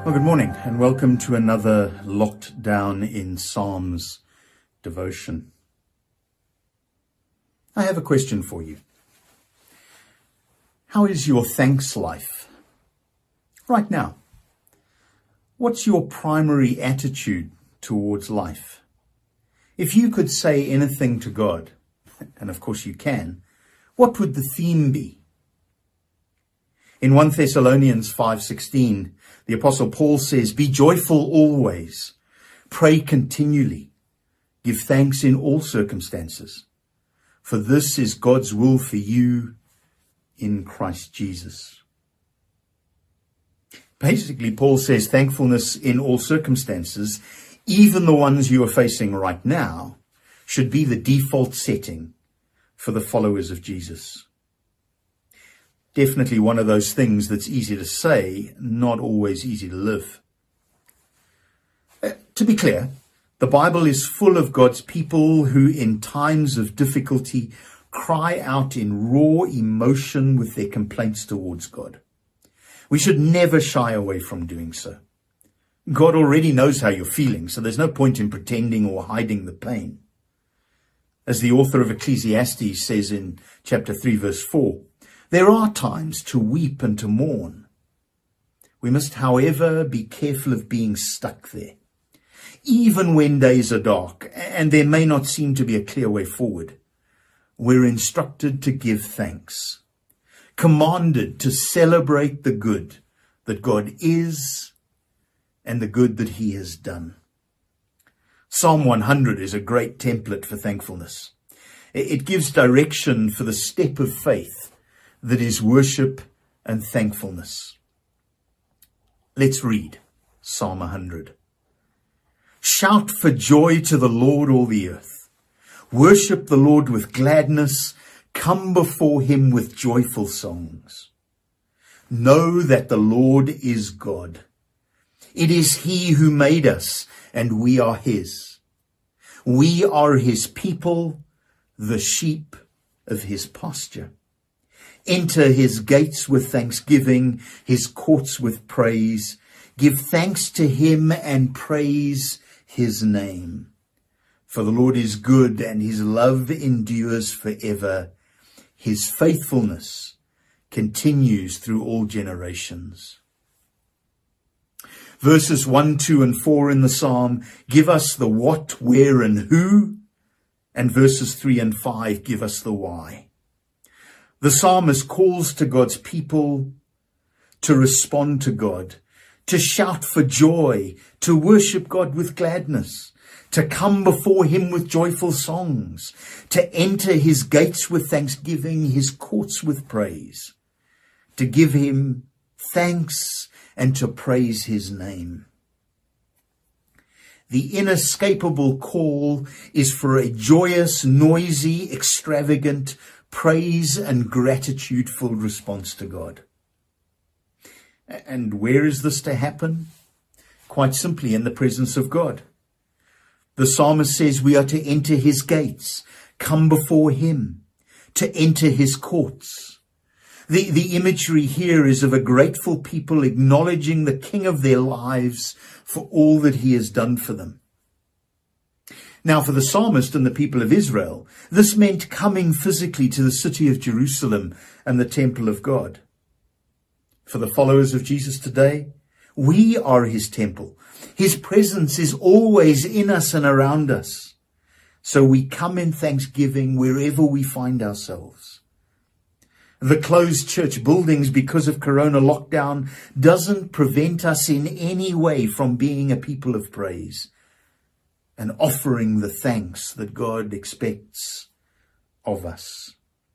Well, good morning and welcome to another Locked Down in Psalms devotion. I have a question for you. How is your thanks life right now? What's your primary attitude towards life? If you could say anything to God, and of course you can, what would the theme be? In 1 Thessalonians 5:16, the Apostle Paul says, "Be joyful always, pray continually, give thanks in all circumstances, for this is God's will for you in Christ Jesus." Basically, Paul says thankfulness in all circumstances, even the ones you are facing right now, should be the default setting for the followers of Jesus. Definitely one of those things that's easy to say, not always easy to live. To be clear, the Bible is full of God's people who in times of difficulty cry out in raw emotion with their complaints towards God. We should never shy away from doing so. God already knows how you're feeling, so there's no point in pretending or hiding the pain. As the author of Ecclesiastes says in chapter 3, verse 4, there are times to weep and to mourn. We must, however, be careful of being stuck there. Even when days are dark and there may not seem to be a clear way forward, we're instructed to give thanks, commanded to celebrate the good that God is and the good that he has done. Psalm 100 is a great template for thankfulness. It gives direction for the step of faith that is worship and thankfulness. Let's read Psalm 100. Shout for joy to the Lord, all the earth. Worship the Lord with gladness. Come before him with joyful songs. Know that the Lord is God. It is he who made us, and we are his. We are his people, the sheep of his pasture. Enter his gates with thanksgiving, his courts with praise. Give thanks to him and praise his name. For the Lord is good and his love endures forever. His faithfulness continues through all generations. Verses 1, 2, and 4 in the psalm give us the what, where, and who. And verses 3 and 5 give us the why. The psalmist calls to God's people to respond to God, to shout for joy, to worship God with gladness, to come before him with joyful songs, to enter his gates with thanksgiving, his courts with praise, to give him thanks and to praise his name. The inescapable call is for a joyous, noisy, extravagant, praise and gratitude-full response to God. And where is this to happen? Quite simply in the presence of God. The psalmist says we are to enter his gates, come before him, to enter his courts. The imagery here is of a grateful people acknowledging the King of their lives for all that he has done for them. Now, for the psalmist and the people of Israel, this meant coming physically to the city of Jerusalem and the temple of God. For the followers of Jesus today, we are his temple. His presence is always in us and around us. So we come in thanksgiving wherever we find ourselves. The closed church buildings because of Corona lockdown doesn't prevent us in any way from being a people of praise and offering the thanks that God expects of us.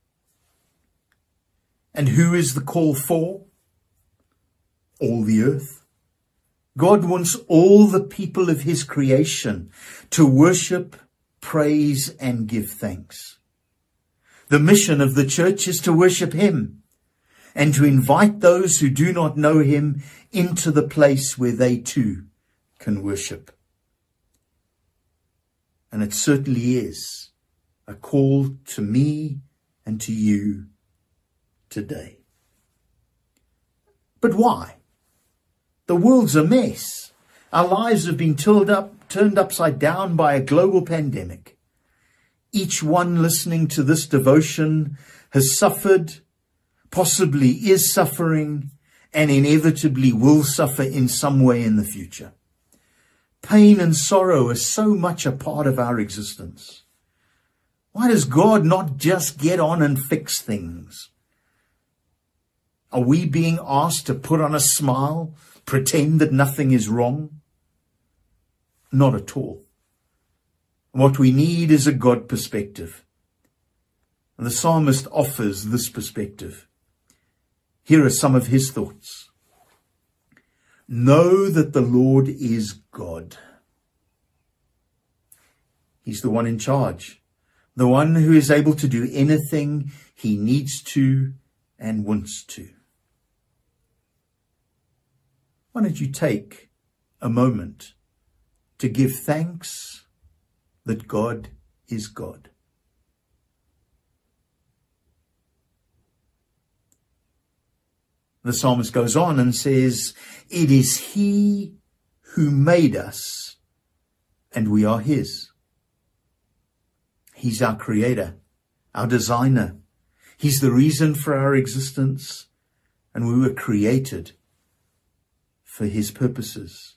And who is the call for? All the earth. God wants all the people of his creation to worship, praise, and give thanks. The mission of the church is to worship him and to invite those who do not know him into the place where they too can worship. And it certainly is a call to me and to you today. But why? The world's a mess. Our lives have been turned upside down by a global pandemic. Each one listening to this devotion has suffered, possibly is suffering, and inevitably will suffer in some way in the future. Pain and sorrow are so much a part of our existence. Why does God not just get on and fix things? Are we being asked to put on a smile, pretend that nothing is wrong? Not at all. What we need is a God perspective. And the psalmist offers this perspective. Here are some of his thoughts. Know that the Lord is God. He's the one in charge, the one who is able to do anything he needs to and wants to. Why don't you take a moment to give thanks that God is God? The psalmist goes on and says, it is he who made us and we are his. He's our creator, our designer. He's the reason for our existence, and we were created for his purposes.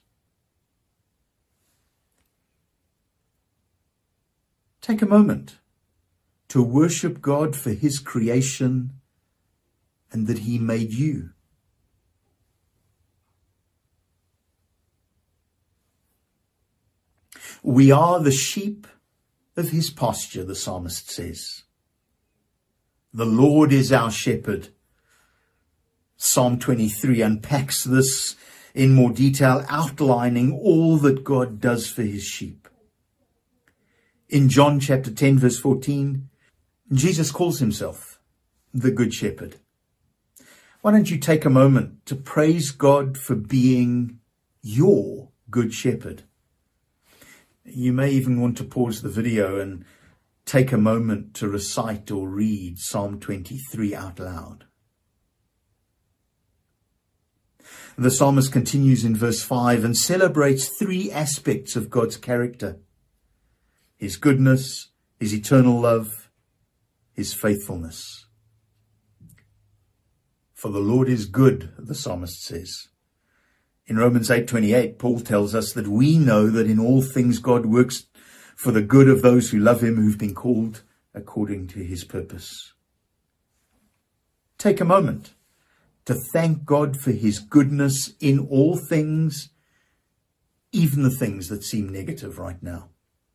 Take a moment to worship God for his creation and that he made you. We are the sheep of his pasture, the psalmist says. The Lord is our shepherd. Psalm 23 unpacks this in more detail, outlining all that God does for his sheep. In John chapter 10, verse 14, Jesus calls himself the Good Shepherd. Why don't you take a moment to praise God for being your Good Shepherd? You may even want to pause the video and take a moment to recite or read Psalm 23 out loud. The psalmist continues in verse 5 and celebrates three aspects of God's character: his goodness, his eternal love, his faithfulness. For the Lord is good, the psalmist says. In Romans 8:28, Paul tells us that we know that in all things God works for the good of those who love him, who've been called according to his purpose. Take a moment to thank God for his goodness in all things, even the things that seem negative right now.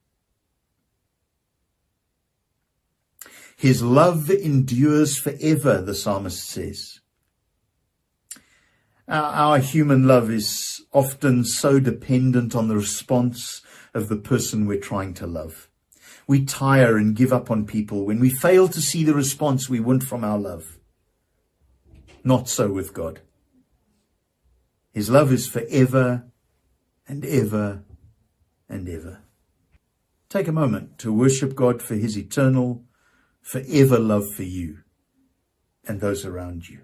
His love endures forever, the psalmist says. Our human love is often so dependent on the response of the person we're trying to love. We tire and give up on people when we fail to see the response we want from our love. Not so with God. His love is forever and ever and ever. Take a moment to worship God for his eternal, forever love for you and those around you.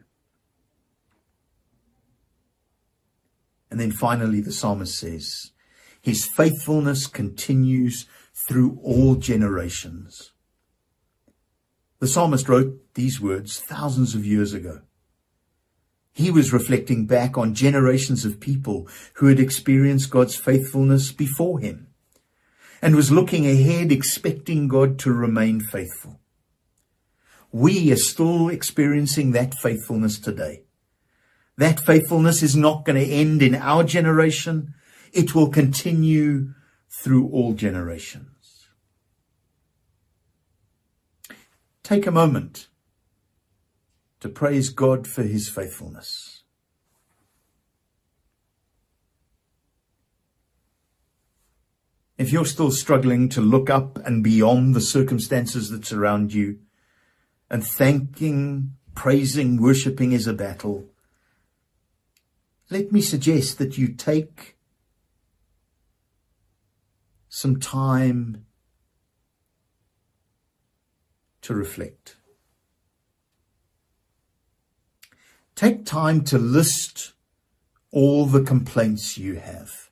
And then finally, the psalmist says, his faithfulness continues through all generations. The psalmist wrote these words thousands of years ago. He was reflecting back on generations of people who had experienced God's faithfulness before him and was looking ahead, expecting God to remain faithful. We are still experiencing that faithfulness today. That faithfulness is not going to end in our generation. It will continue through all generations. Take a moment to praise God for his faithfulness. If you're still struggling to look up and beyond the circumstances that surround you, and thanking, praising, worshipping is a battle, let me suggest that you take some time to reflect. Take time to list all the complaints you have,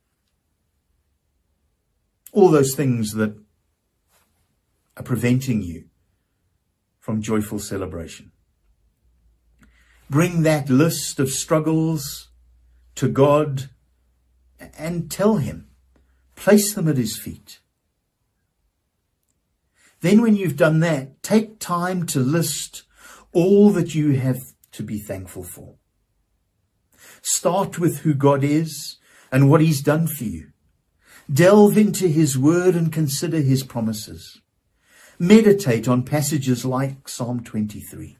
all those things that are preventing you from joyful celebration. Bring that list of struggles to God and tell him. Place them at his feet. Then when you've done that, take time to list all that you have to be thankful for. Start with who God is and what he's done for you. Delve into his word and consider his promises. Meditate on passages like Psalm 23.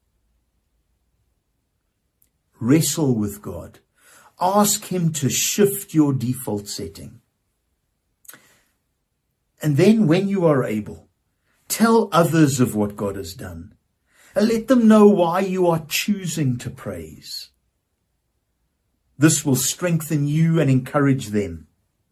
Wrestle with God. Ask him to shift your default setting. And then when you are able, tell others of what God has done. And let them know why you are choosing to praise. This will strengthen you and encourage them.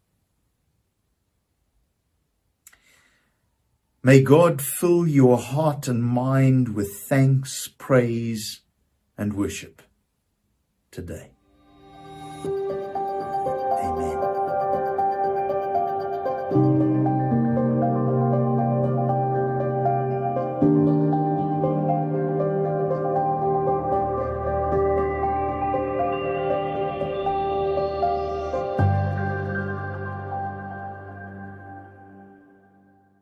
May God fill your heart and mind with thanks, praise, and worship today.